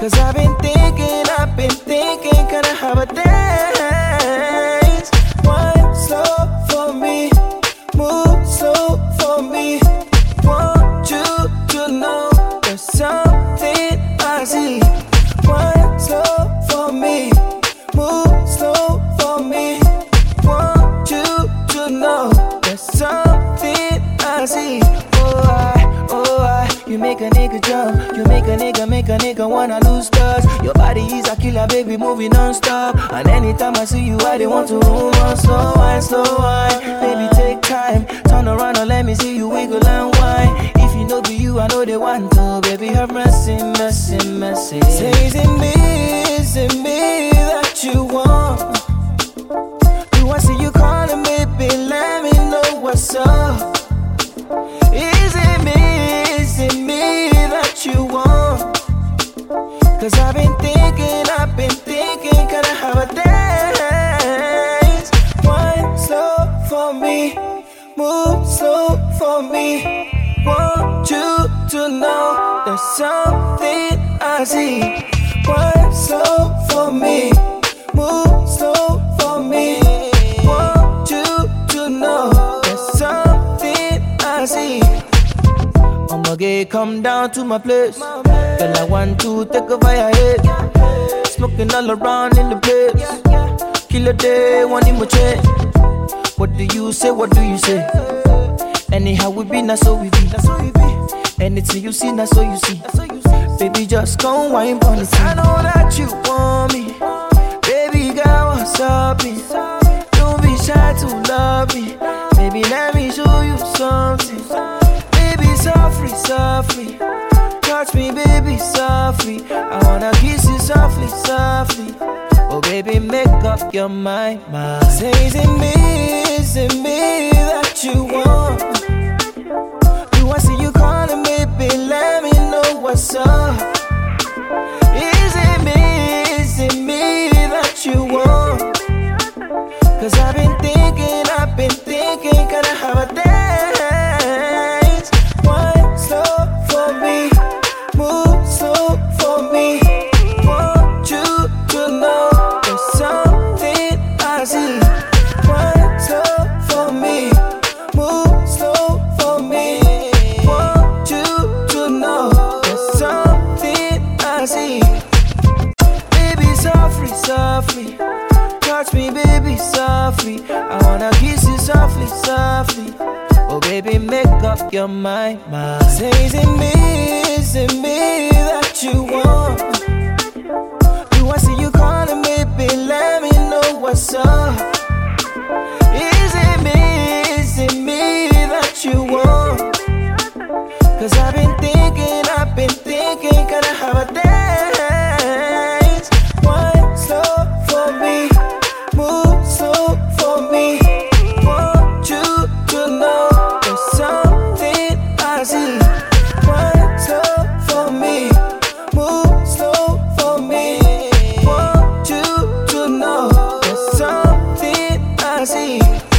Cause I've been thinking, can I have a dance? Wine slow for me, move slow for me. Want you to know there's something I see. Wine slow for me, move slow for me. Want you to know there's something I see. Oh I, you make a nigga jump. You make a nigga wanna lose touch. Your body is a killer, baby, moving non-stop. And anytime I see you, I they want to move on. Slow wine, baby, take time. Turn around and let me see you wiggle and whine. If you know be you, I know they want to. Baby, have mercy. Say, is it me that you want? Do I see you calling, baby? Let me know what's up. Is it me that you want? Cause I've been thinking, can I have a dance? Wine slow for me, move slow for me. Want you to know there's something I see. Wine slow for me, move slow for me. Want you to know there's something I see. I'ma come down to my place. Girl, I want to take over your head. Smoking all around in the place. Kill a day, one in my chain. What do you say? Anyhow we be, not so we be. Anything you see, not so you see. Baby, just go wine on it. I know that you want me. Baby girl, what's up? Don't be shy to love me. Baby, let me show you something. Baby, softly. Touch me, baby, softly. I wanna kiss you softly. Oh, baby, make up your mind. Say, is it me that you want? Do I see you calling, baby? Let me know what's up. Is it me that you want? Cause I've been thinking, can I have a dance? Wine slow for me, move slow for me. Want you to know there's something I see. Wine slow for me, move slow for me. Want you to know there's something I see. Baby, softly. Touch me, baby, softly. I wanna kiss you softly. Oh, baby, make up your mind. Say, is it me that you want? Do I see you calling, baby? Let me know what's up. Is it me that you want? Cause I've been thinking, can I have a dance? Wine slow for me, move slow for me. Want you to know there's something I see. Wine slow for me, move slow for me. Want you to know there's something I see.